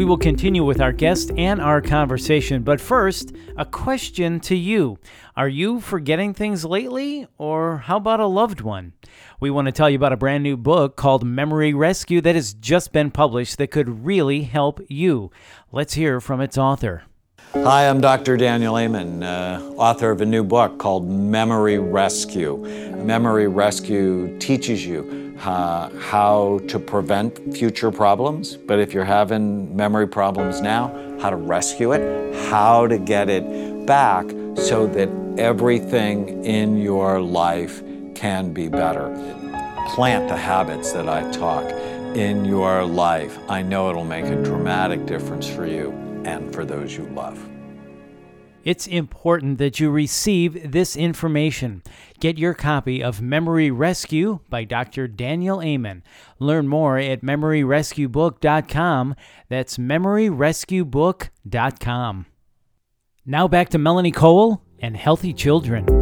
We will continue with our guest and our conversation, but first, a question to you. Are you forgetting things lately, or how about a loved one? We want to tell you about a brand new book called Memory Rescue that has just been published that could really help you. Let's hear from its author. Hi, I'm Dr. Daniel Amen, author of a new book called Memory Rescue. Memory Rescue teaches you how to prevent future problems, but if you're having memory problems now, how to rescue it, how to get it back so that everything in your life can be better. Plant the habits that I talk in your life. I know it'll make a dramatic difference for you and for those you love. It's important that you receive this information. Get your copy of Memory Rescue by Dr. Daniel Amen. Learn more at memoryrescuebook.com. That's memoryrescuebook.com. Now back to Melanie Cole and Healthy Children.